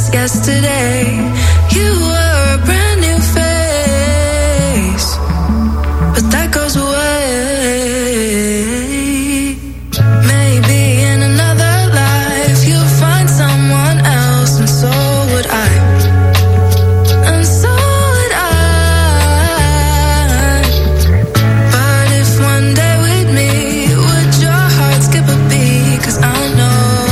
just yesterday. You were a brand new face, but that goes away. Maybe in another life you'll find someone else, and so would I. And so would I. But if one day we'd meet, would your heart skip a beat? 'Cause I know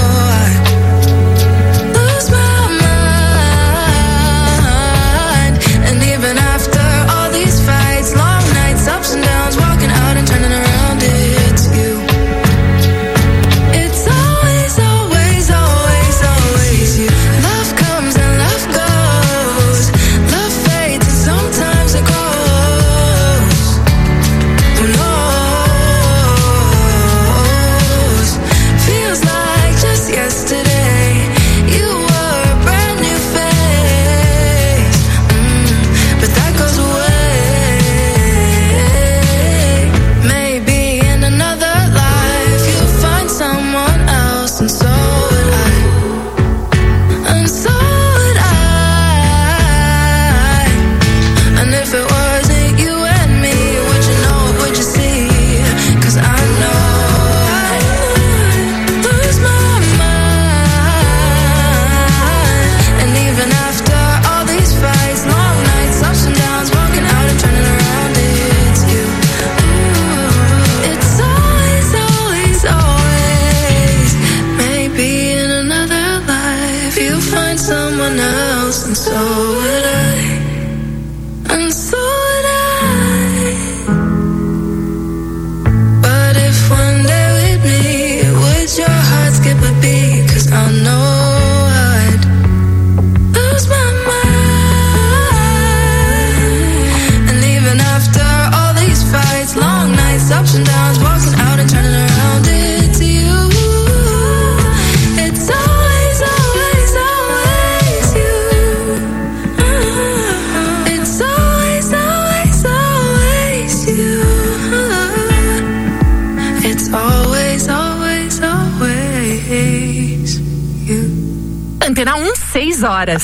Antena 1, 6 horas.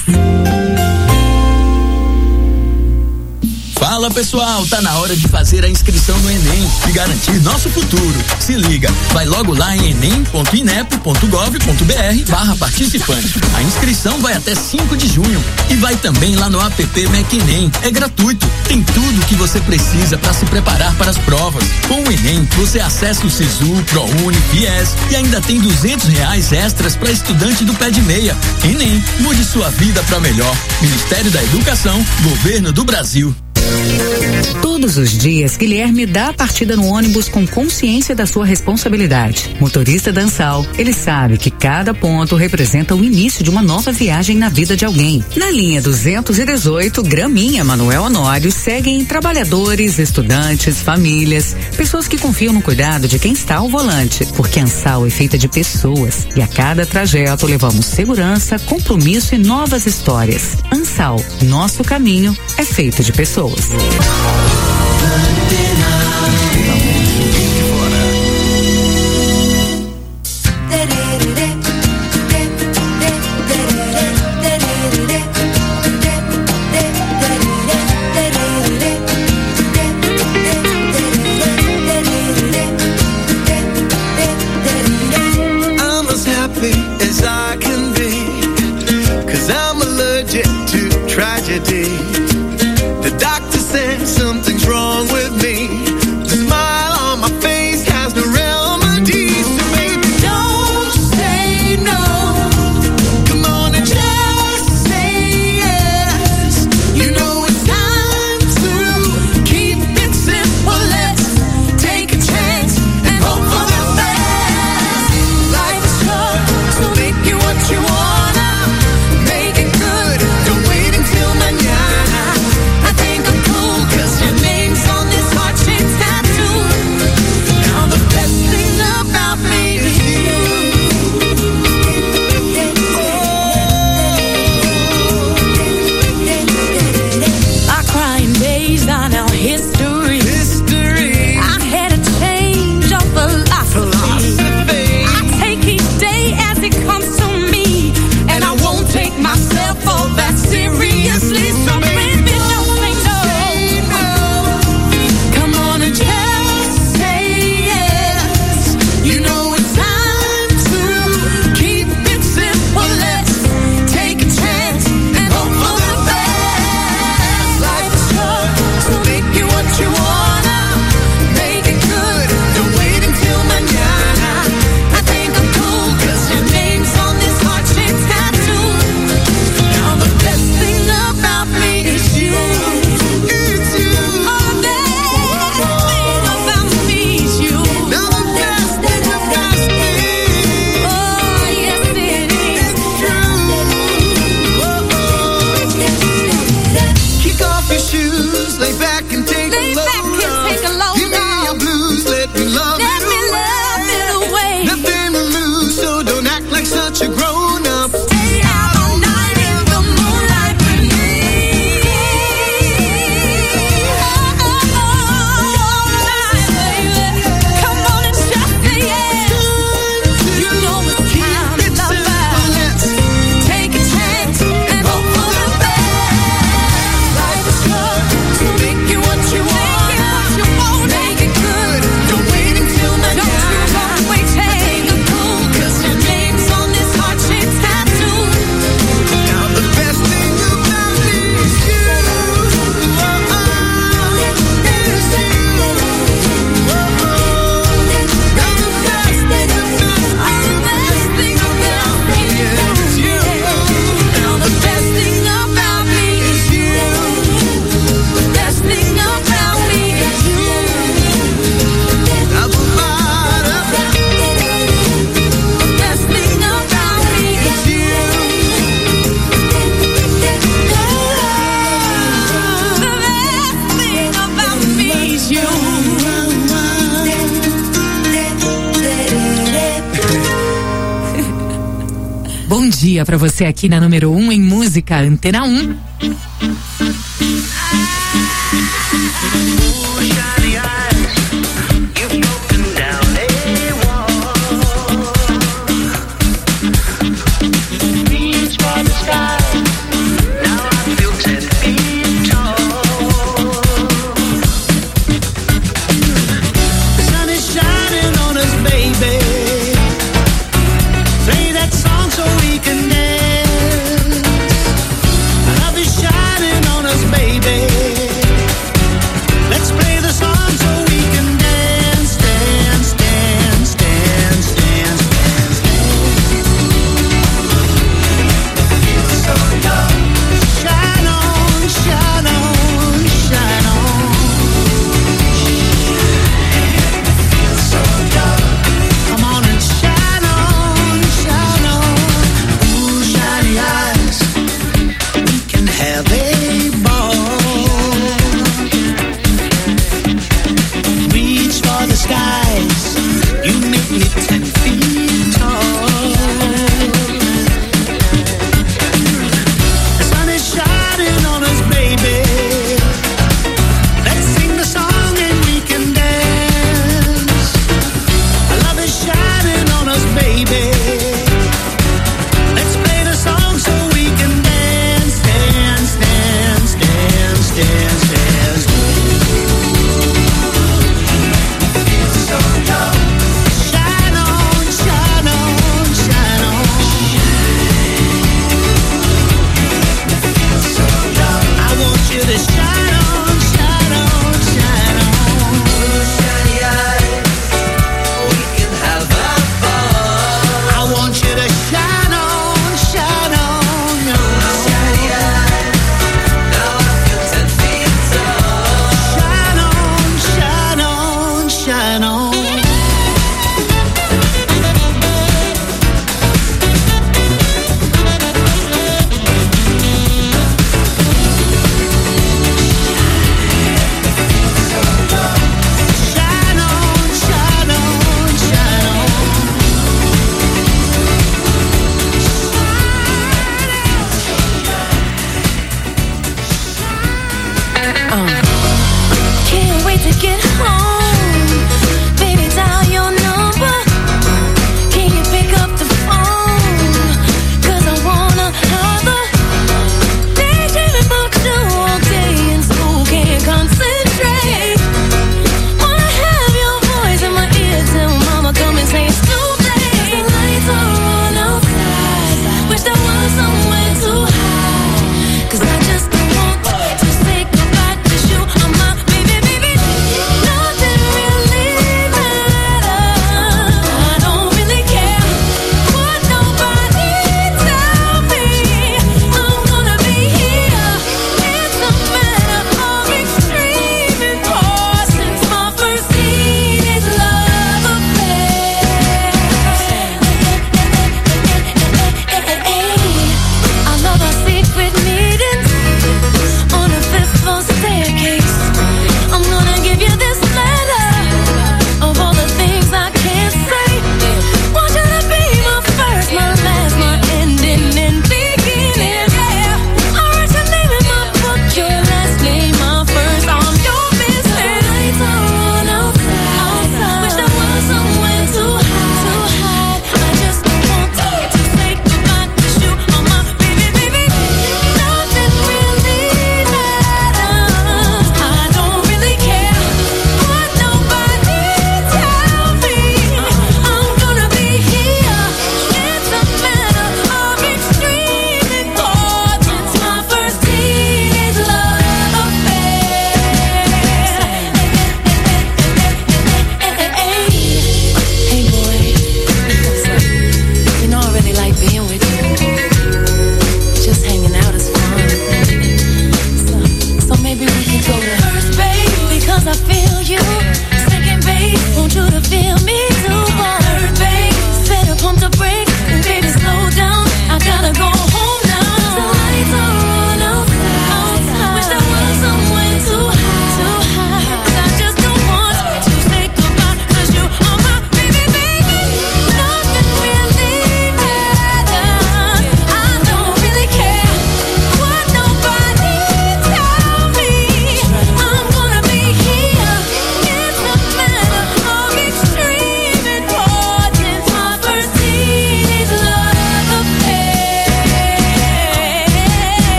Fala pessoal, tá na hora de fazer a inscrição no Enem e garantir nosso futuro. Se liga, vai logo lá em enem.inep.gov.br/participante. A inscrição vai até 5 de junho e vai também lá no app MEC Enem. É gratuito, tem tudo o que você precisa para se preparar para as provas. Com o Enem, você acessa o Sisu, ProUni, FIES e ainda tem R$200 extras para estudante do pé de meia. Enem, mude sua vida para melhor. Ministério da Educação, Governo do Brasil. Todos os dias, Guilherme dá a partida no ônibus com consciência da sua responsabilidade. Motorista da Ansal, ele sabe que cada ponto representa o início de uma nova viagem na vida de alguém. Na linha 218, Graminha Manuel Honório seguem trabalhadores, estudantes, famílias, pessoas que confiam no cuidado de quem está ao volante, porque a Ansal é feita de pessoas e a cada trajeto levamos segurança, compromisso e novas histórias. Ansal, nosso caminho é feito de pessoas. I'm as happy as I can be, 'cause I'm allergic to tragedy. The doctor said something's wrong with me. The smile on my face has no remedy. So baby, don't say no. Come on and just say yes. You know it's time to keep it simple. Let's take a chance and hope for the best. Life is short, so make it what you wanna. Make it good, don't wait until mañana. I think I'm dia pra você aqui na número 1 em música, Antena 1. Cause I just don't want to say goodbye to you. I'm my baby, baby. No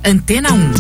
Antena 1.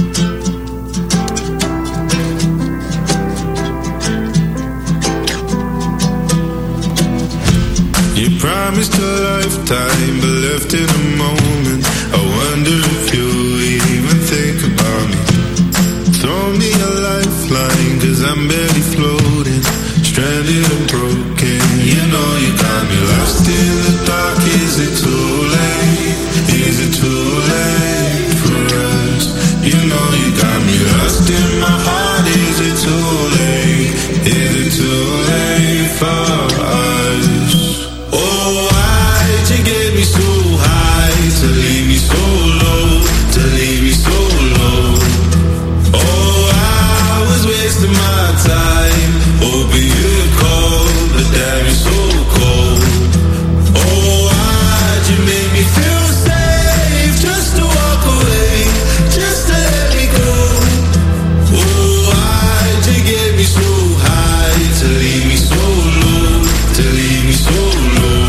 You promised a lifetime, but left in a moment. I wonder if you even think about me. Throw me a lifeline, 'cause I'm barely floating, stranded and broken. You know you got me lost in the dark. Is it too late? Is it too late for us? You know you got me lost in my heart. Is it too late? Is it too late for us? Oh, why'd you get me so high to leave me so low, to leave me so low? Oh, I was wasting my time, hoping you'd call, but damn, you're so cold. Oh, why'd you make me feel safe, just to walk away, just to let me go? Oh, why'd you get me so high to leave me so low, to leave me so low?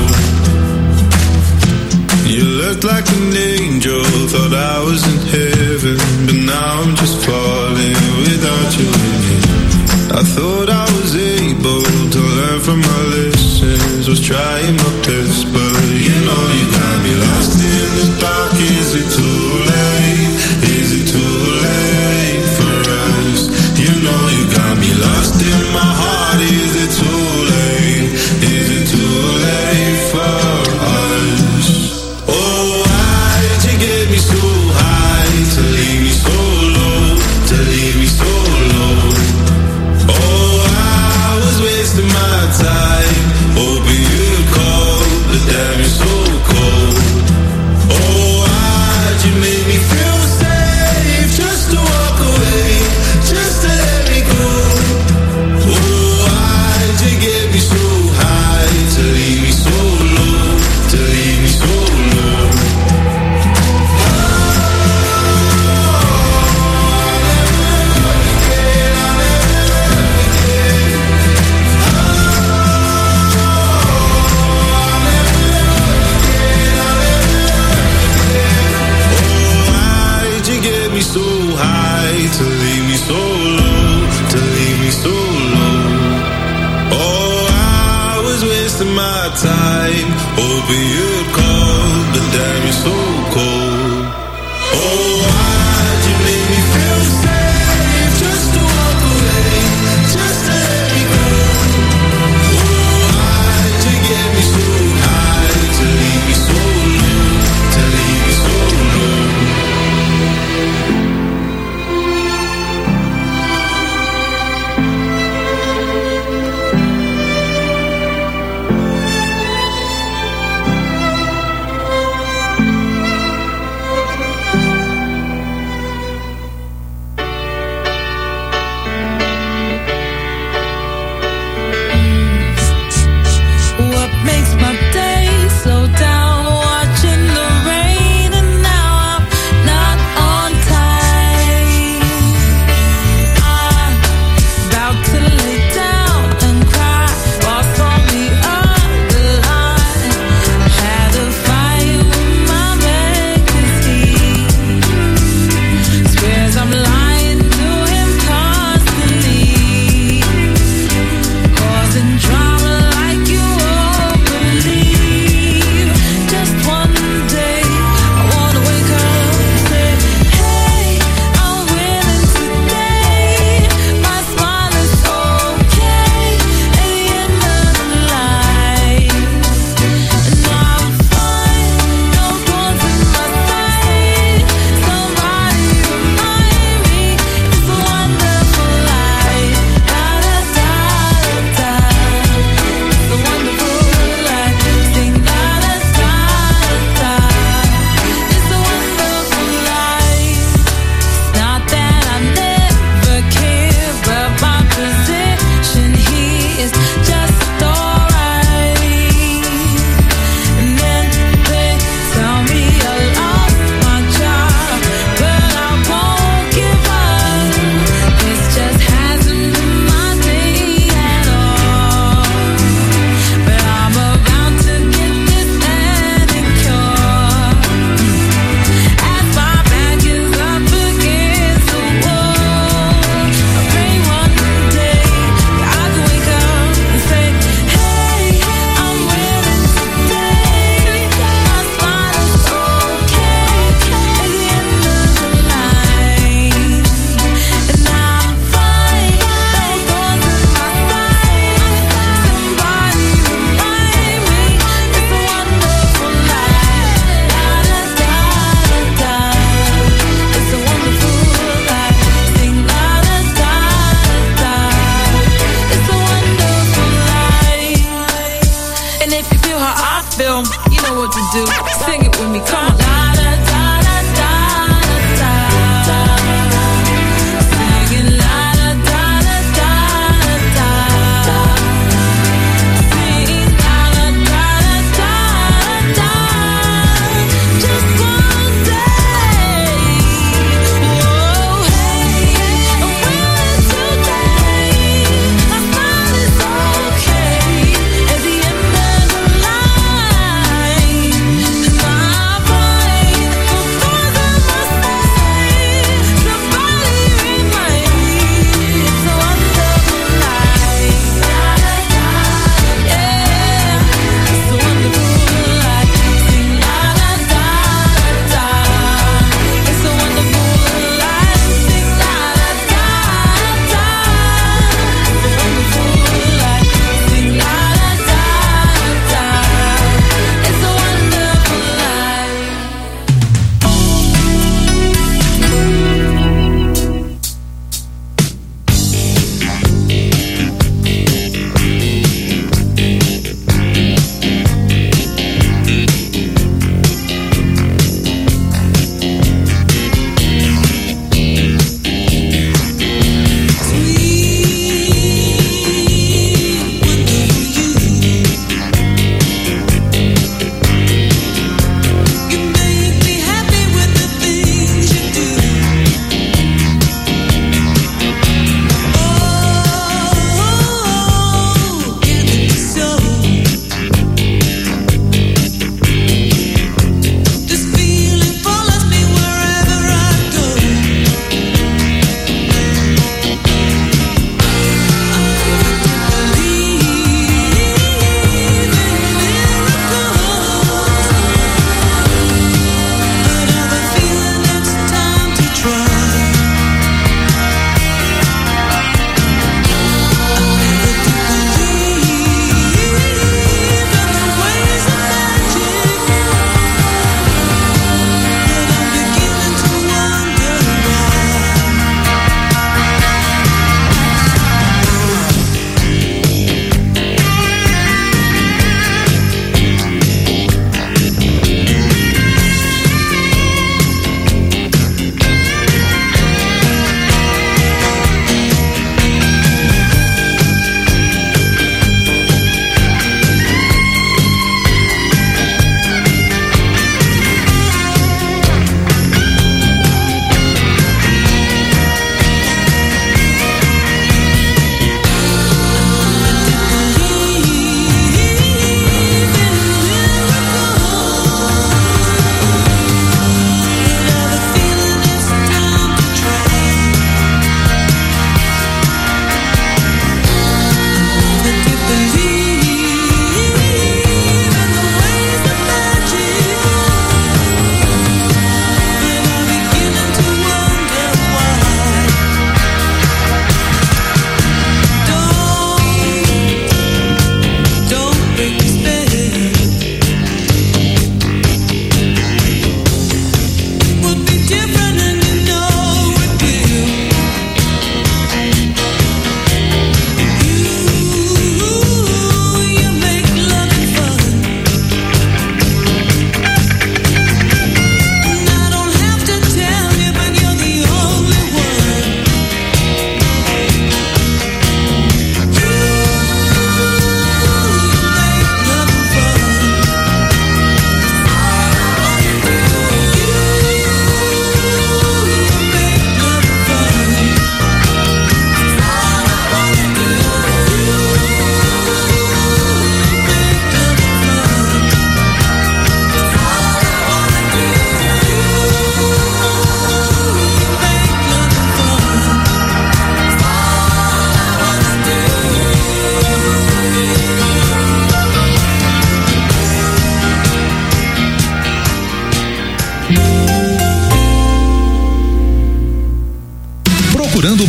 You looked like an angel, thought I was in heaven, but now I'm just falling without you in it. I thought I was able to learn from my lessons, was trying my best, but you know you got me lost in the dark. Is it too late? Is it too late for us? You know you got me lost in my heart. Is it too late? Is it too late for us? Oh, why'd you get me so high to leave me so low, to leave me so low? Oh, I was wasting my time, hoping you'd call, but damn, you're so cold. Oh, why'd you make me feel safe, just to walk away, just to let me go? Oh, why'd you get me so high to leave me so low, to leave me so low? So high to leave me so low, to leave me so low. Oh, I was wasting my time, hoping you'd call, but damn, you're so cold. Oh, why'd you make me feel safe, just to walk away, just to let me go? Oh, why'd you get me so high to leave me so low, to leave me so low?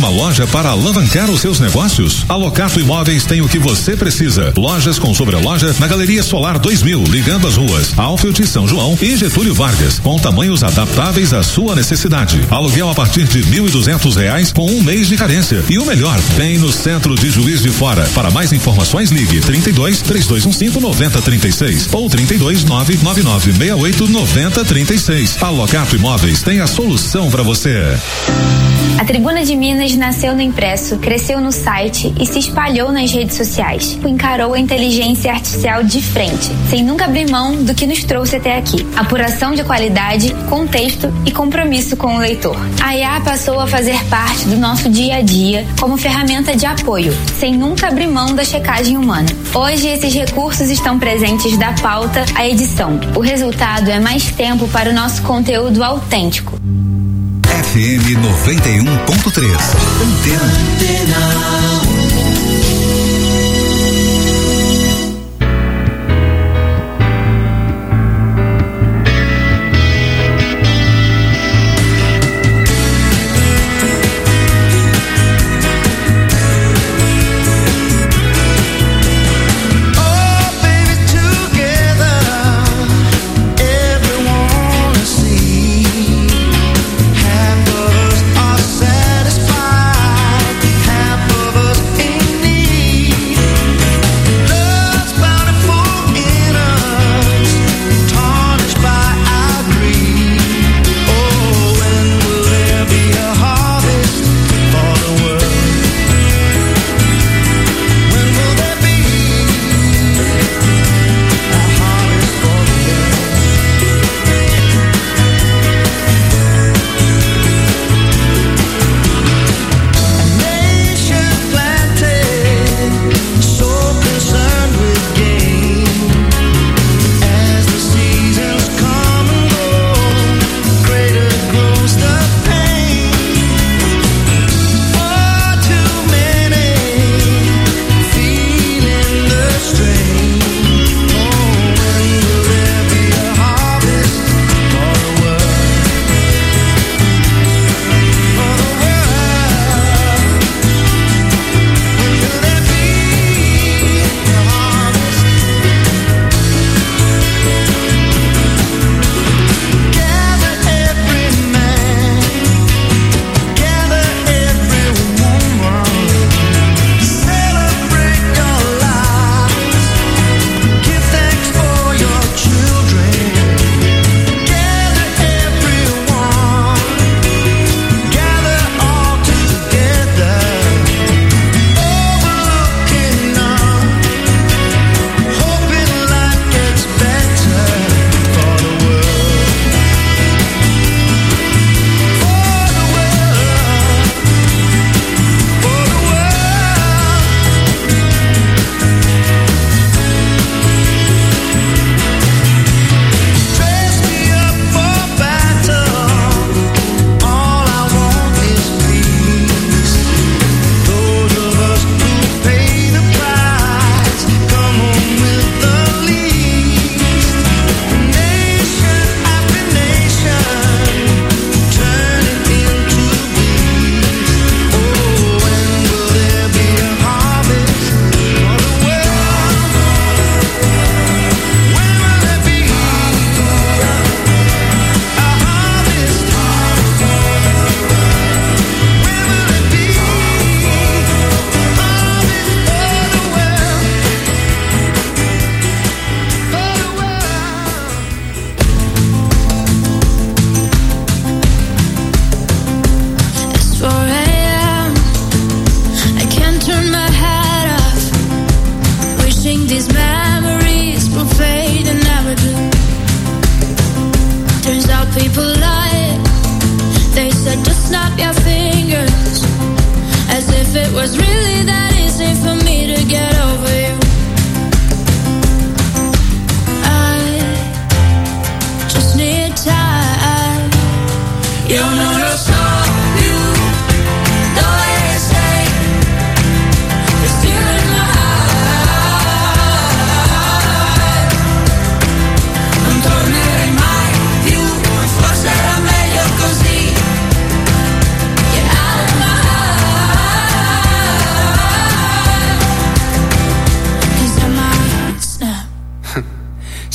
uma loja para alavancar os seus negócios? A Locato Imóveis tem o que você precisa. Lojas com sobreloja na Galeria Solar 2000, ligando as ruas Alfield, São João e Getúlio Vargas, com tamanhos adaptáveis à sua necessidade. Aluguel a partir de R$1.200 com 1 mês de carência. E o melhor, tem no centro de Juiz de Fora. Para mais informações, ligue 32-3215-9036 ou 32-99968-9036. A Locato Imóveis tem a solução para você. A Tribuna de Minas nasceu no impresso, cresceu no site e se espalhou nas redes sociais. Encarou a inteligência artificial de frente, sem nunca abrir mão do que nos trouxe até aqui. Apuração de qualidade, contexto e compromisso com o leitor. A IA passou a fazer parte do nosso dia a dia como ferramenta de apoio, sem nunca abrir mão da checagem humana. Hoje, esses recursos estão presentes da pauta à edição. O resultado é mais tempo para o nosso conteúdo autêntico. FM 91.3. Antena. Half of us are satisfied, half of us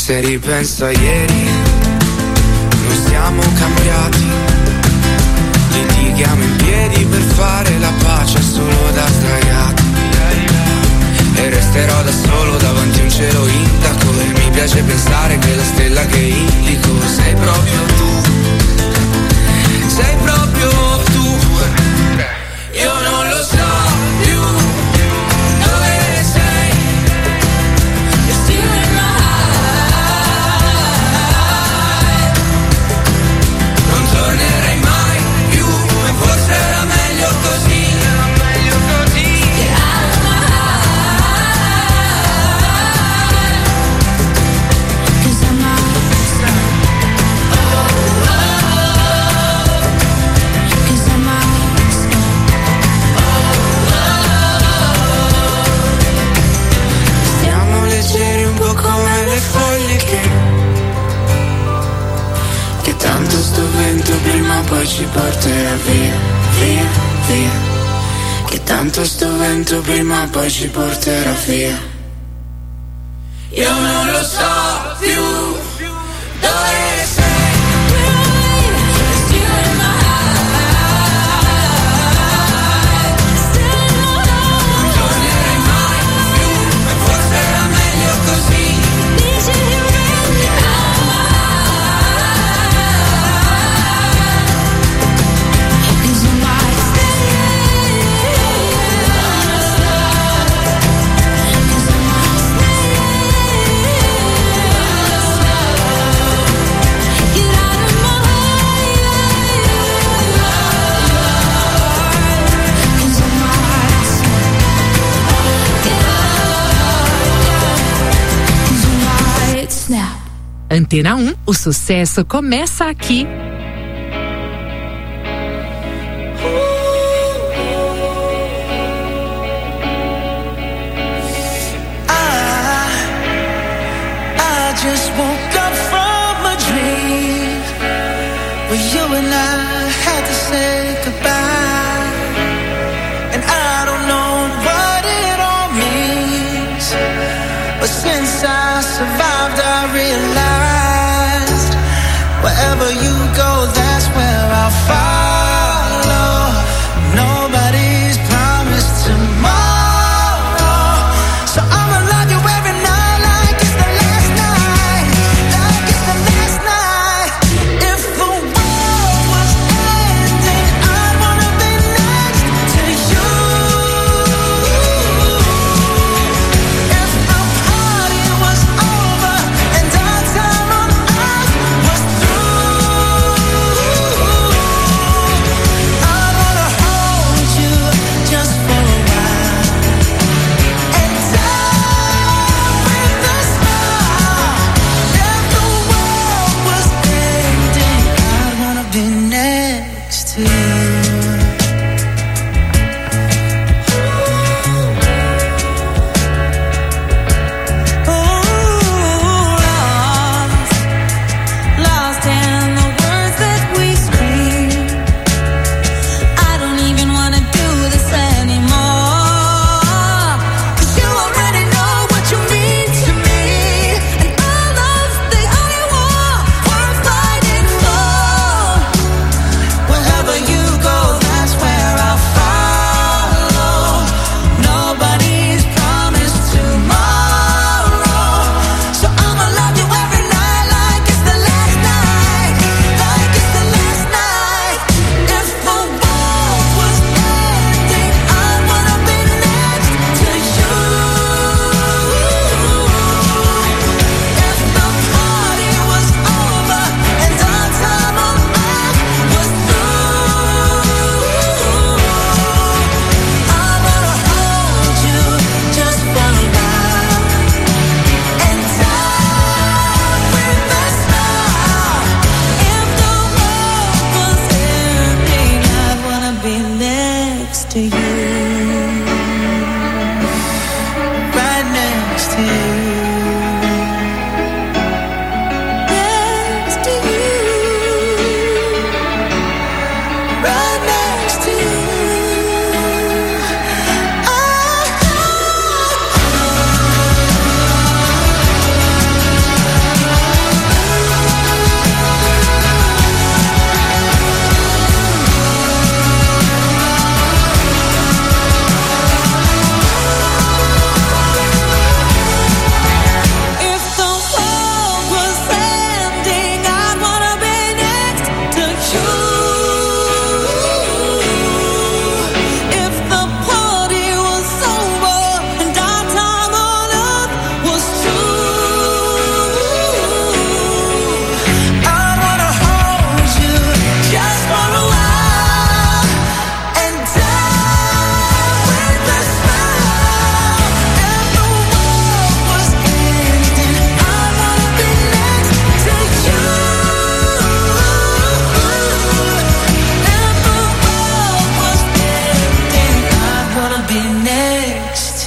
Se ripenso a ieri, non siamo cambiati. Litighiamo in piedi per fare la pace solo da sdraiati. E resterò da solo davanti a un cielo intaco. E mi piace pensare che la stella che indico sei proprio tu. Sei proprio tu. Io non lo so più dove sei. You're still in my heart. Non tornerei mai più, ma forse era meglio così. Get out of my heart. 'Cause I'm not come le foglie che tanto sto vento prima o poi ci porterà via, via, via. Che tanto sto vento prima o poi ci porterà via. Io non lo so più dove sei. Antena 1, o sucesso começa aqui. I just woke up from a dream where you and I had to say goodbye. And I don't know what it all means, but since I survived I realized wherever you go, that's where I'll follow. Nobody's promised tomorrow, so I'ma love you every night like it's the last night, like it's the last night. If the world was ending, I'd wanna be next to you. If the party was over and our time on earth was through, I'd wanna hold you just for a while and die with a smile. If the world was ending, I'd wanna be next to you. Lost in the words that we scream. I don't even wanna do this anymore, 'cause you already know what you mean to me, and our love's the only war worth fighting for. Wherever you go, that's where I'll follow. Nobody's promised tomorrow, so I'ma love you every night like it's the last night, like it's the last night. If the world was ending, I'd wanna be next to you. If the party was over and our time on earth was through, I wanna hold you just for a while and die with a smile. If the world was ending, I'd wanna be next to you, right next to you, next to you, right next to you.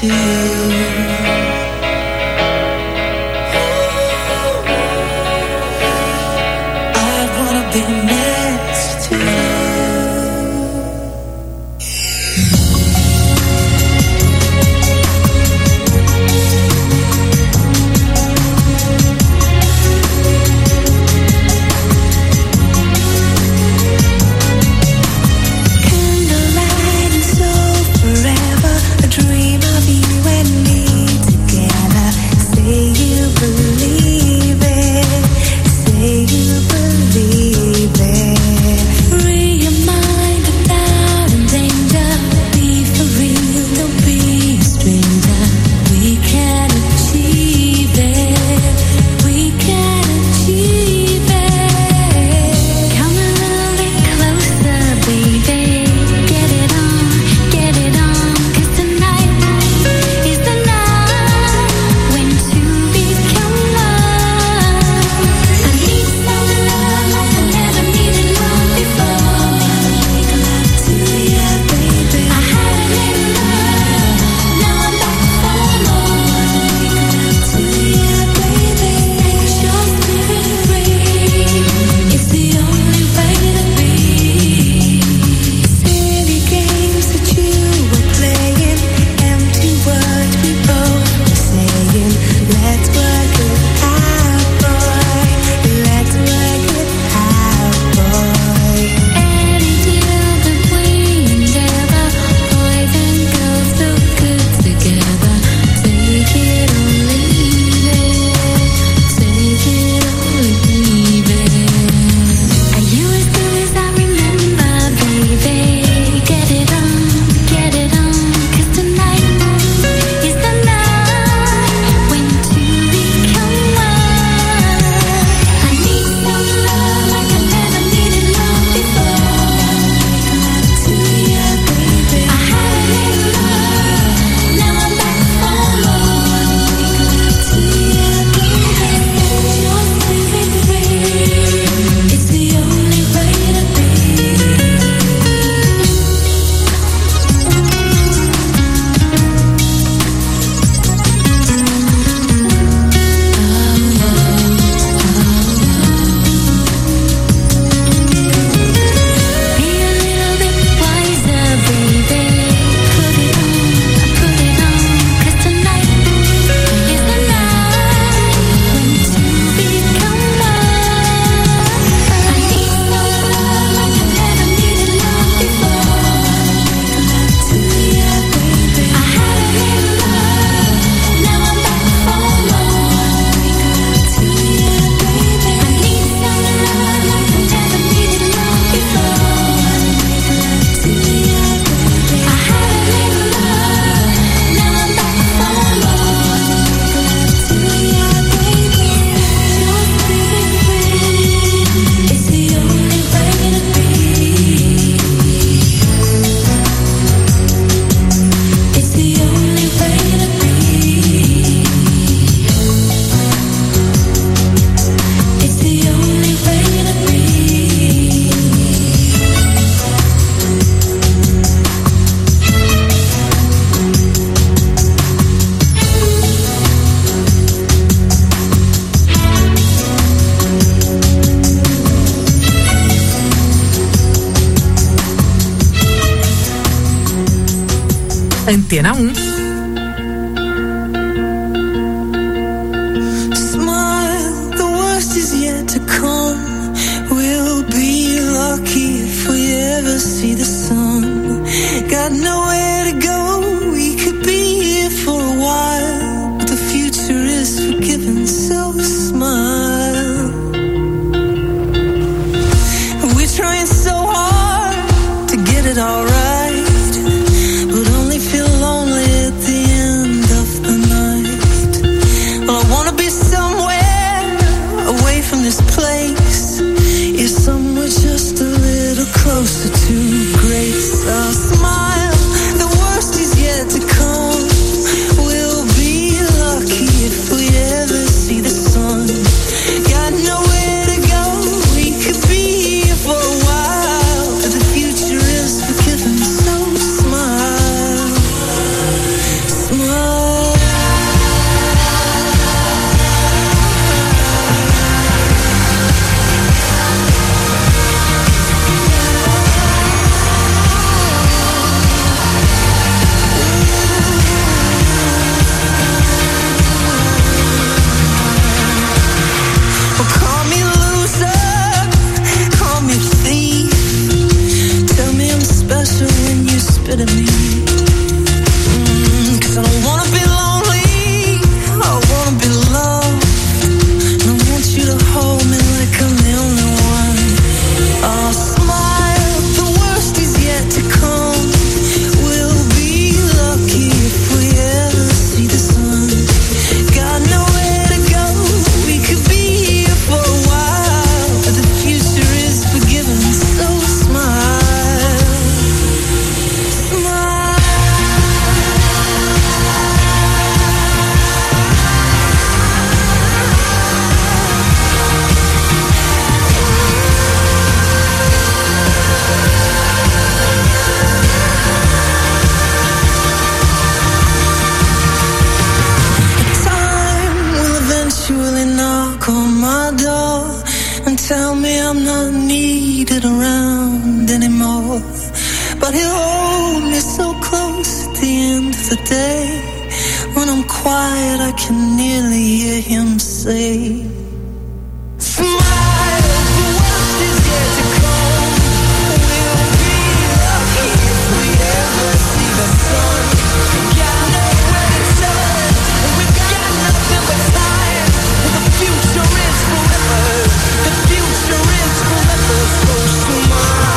Antena 1. Smile, the worst is yet to come. We'll be lucky if we ever see the sun. Got nowhere to go, we could be here for a while, but the future is forgiven, so smile. We're trying so hard to get it all right, but only feel lonely at tell me I'm not needed around anymore, but he'll hold me so close at the end of the day. When I'm quiet, I can nearly hear him say, smile, the worst is yet to come. We'll be lucky if we ever see the sun. Got nowhere to turn, and we've got nothing but time. The future is forever. The future is forever. So smile.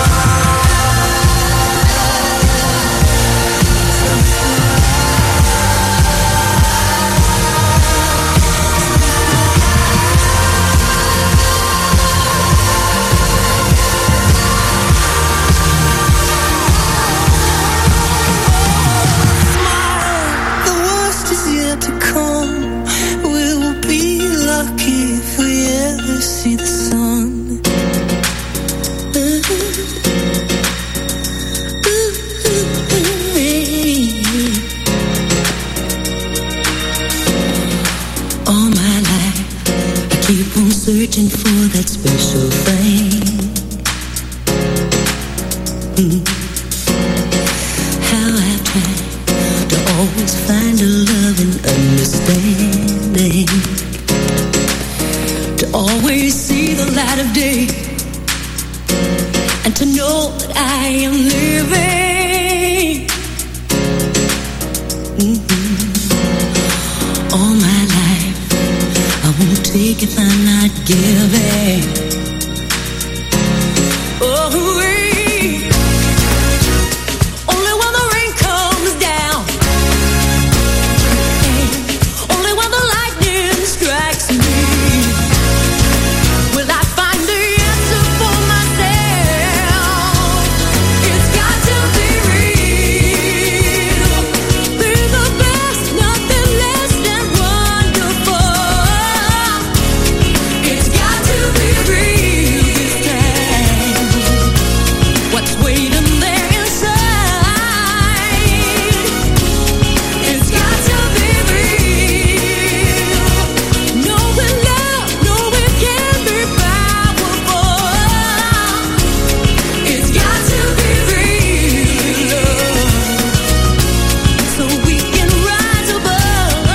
See the sun. All my life I keep on searching for that special thing. How I've tried to always find a love and understanding, to always see the light of day, and to know that I am living. All my life I won't take if I'm not giving. Oh, only when the rain comes down, only when the lightning strikes me, will I find the answer for myself. It's got to be real. We're the best, nothing less than wonderful. It's got to be real this time. What's waiting there inside? It's got to be real. Knowing love, knowing can be powerful. It's got to be real, so we can rise above.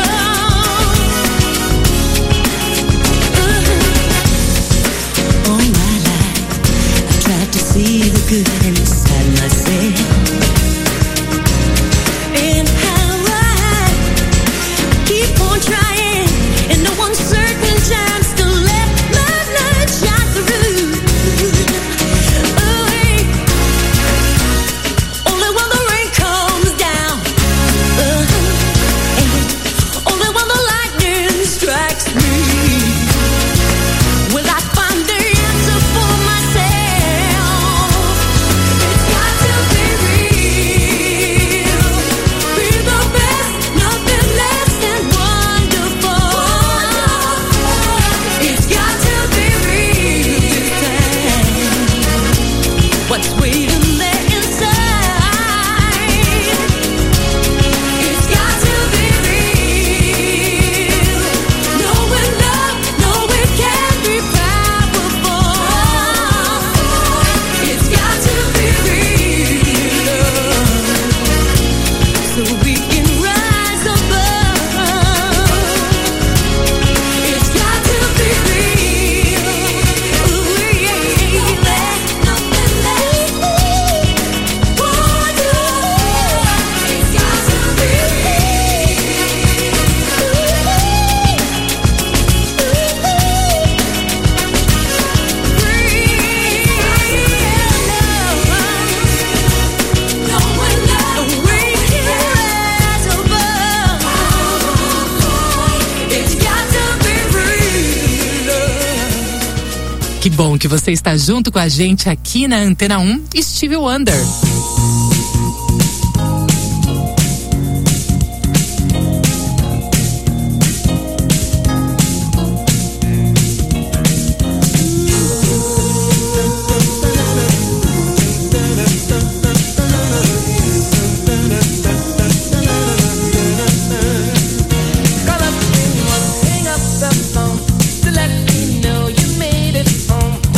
All my life I tried to see the good inside myself, and how I keep on trying in the uncertain times to let my light shine through. Oh, hey. Only when the rain comes down, only when the lightning strikes me, will I find the answer for myself. It's got to be real. We're the best, nothing less than wonderful. It's got to be real this time. What's waiting there inside? It's got to be real. Knowing love, knowing can be powerful. It's got to be real, so we can rise above. It's got to be real. Ooh, yeah, nothing less wonderful. It's got to be Que bom que você está junto com a gente aqui na Antena 1, Stevie Wonder. Hang up the phone to let me know you made it home.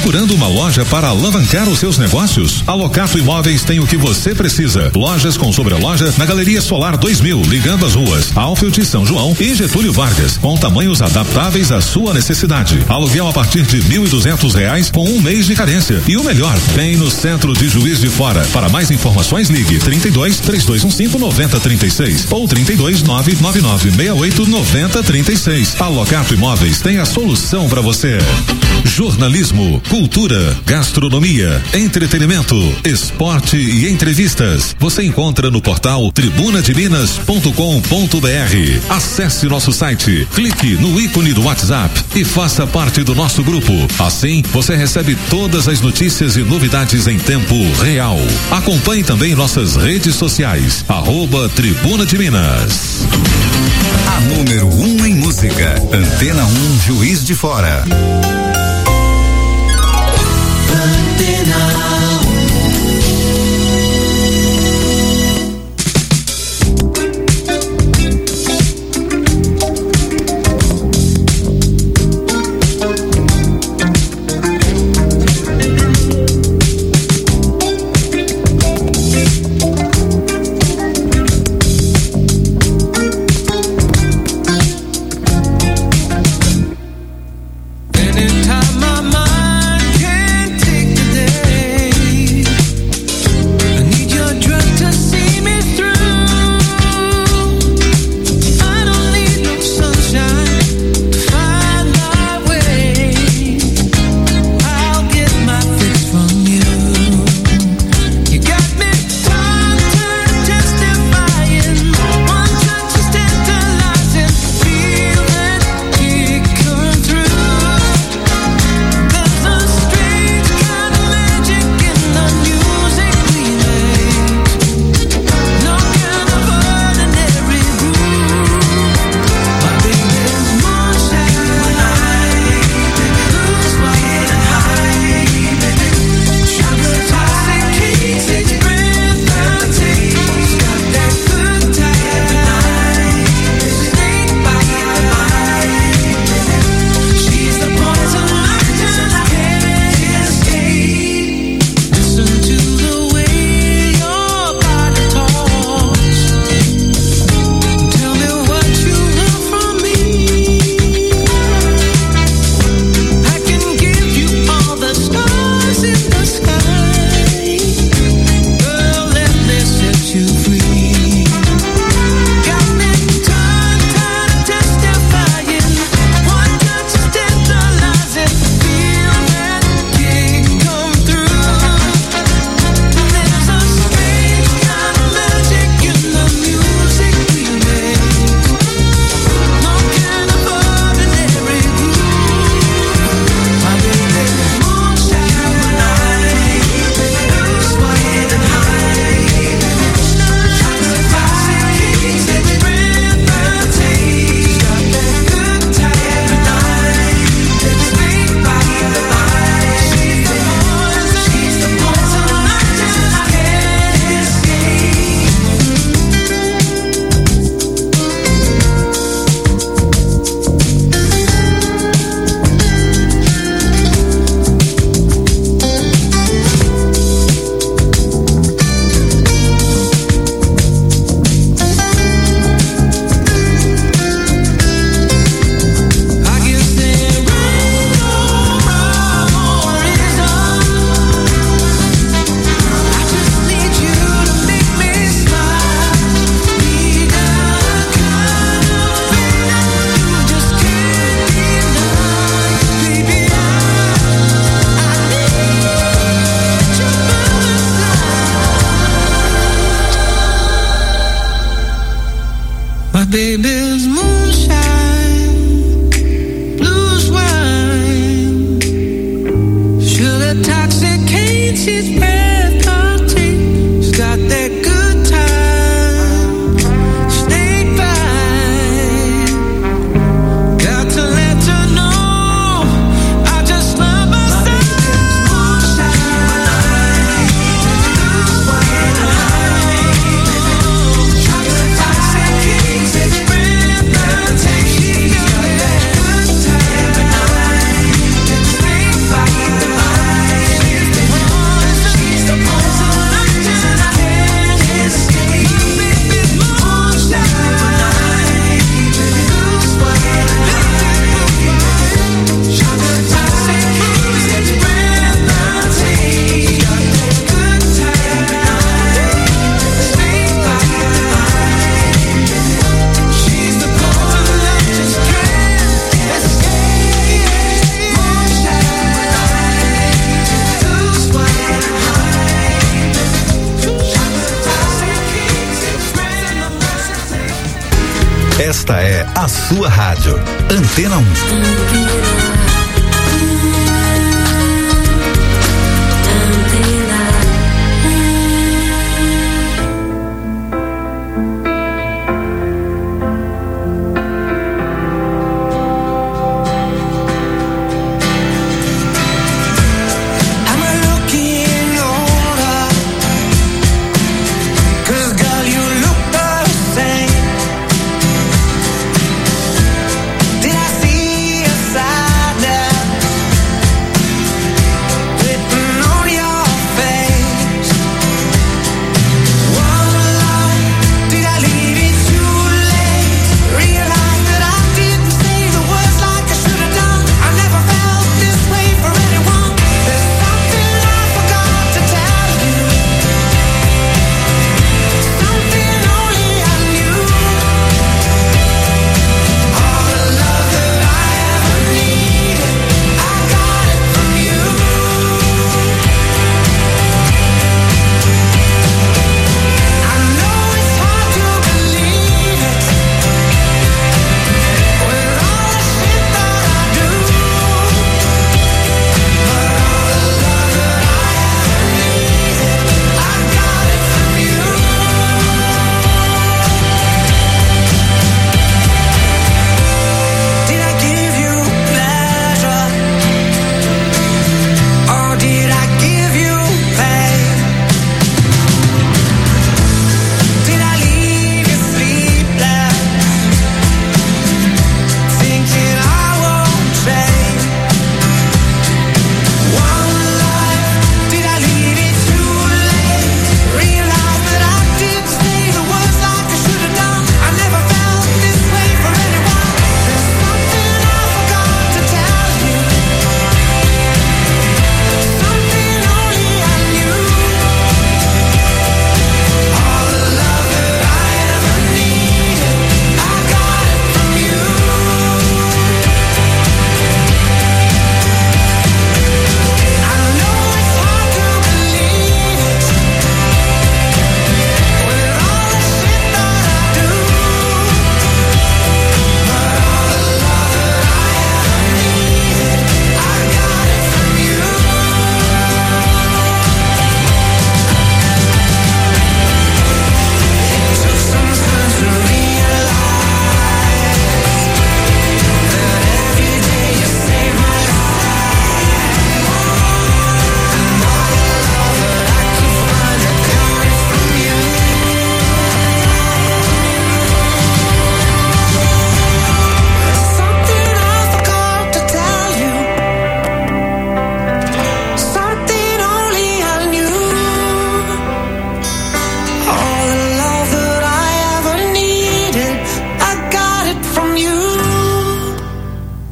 Procurando uma loja para alavancar os seus negócios? A Locato Imóveis tem o que você precisa. Lojas com sobreloja na Galeria Solar 2000, ligando as ruas Alfield, São João e Getúlio Vargas, com tamanhos adaptáveis à sua necessidade. Aluguel a partir de R$1.200 com um mês de carência. E o melhor, bem no centro de Juiz de Fora. Para mais informações, ligue 32-3215-9036 ou 32-999-68-9036. A Locato Imóveis tem a solução para você. Jornalismo, cultura, gastronomia, entretenimento, esporte e entrevistas. Você encontra no portal tribunademinas.com.br. Acesse nosso site, clique no ícone do WhatsApp e faça parte do nosso grupo. Assim, você recebe todas as notícias e novidades em tempo real. Acompanhe também nossas redes sociais, @Tribuna de Minas. A número 1 em música, Antena 1 Juiz de Fora. Anytime my mind can't take the day. Esta é a sua rádio. Antena 1.